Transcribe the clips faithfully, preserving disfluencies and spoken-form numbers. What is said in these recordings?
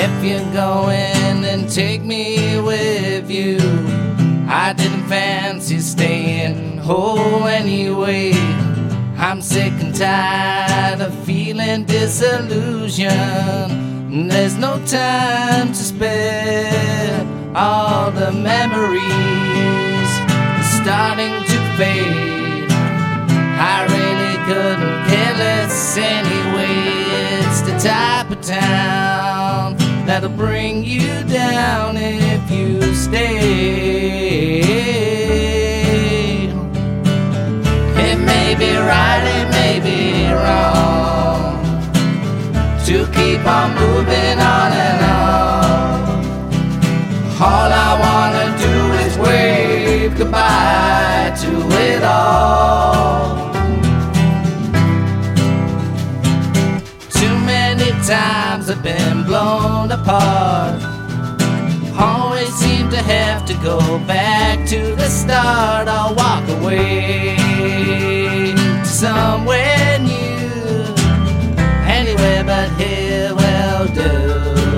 If you're going, then take me with you. I didn't fancy staying whole anyway. I'm sick and tired of feeling disillusion. There's no time to spare. All the memories are starting to fade. I really couldn't care less anyway. It's the type of town that'll bring you down if you stay. It may be right, it may be wrong to keep on moving on and on. All I wanna do is wave goodbye to it all. Too many times I've been blown apart. Always seem to have to go back to the start. I'll walk away to somewhere new, anywhere but here will do.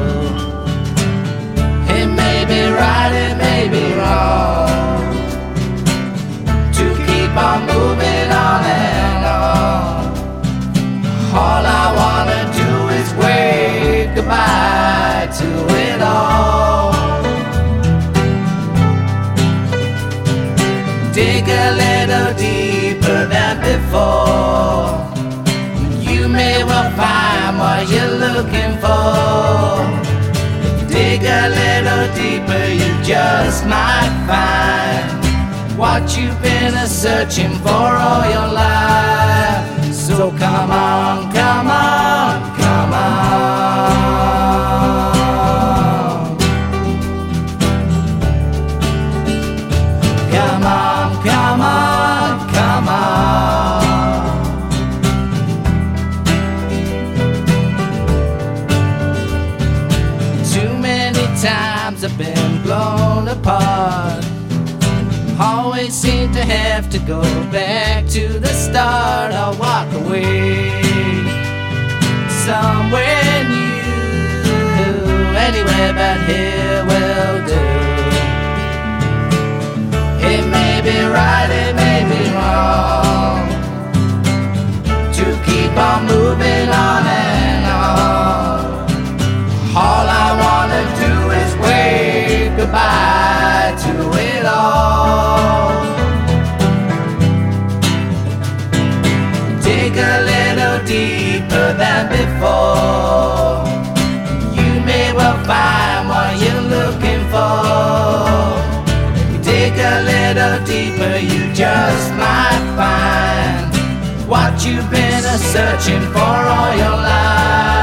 It may be right, it may be wrong to keep on moving on and on. All I wanna do is wave goodbye to it all. Dig a little deeper than before. You may well find what you're looking for. Dig a little deeper, you just might find what you've been searching for all your life. So come on, come on, come on. Come on, come on, come on. Too many times I've been blown apart. Always seem to have to go back to the start. I'll walk away somewhere new, anywhere but here will do. It may be right, it may be wrong to keep on moving on and on. All I wanna do is wave goodbye to it all. Dig a little deeper than before. You may well find what you're looking for. Dig a little deeper, you just might find what you've been searching for all your life.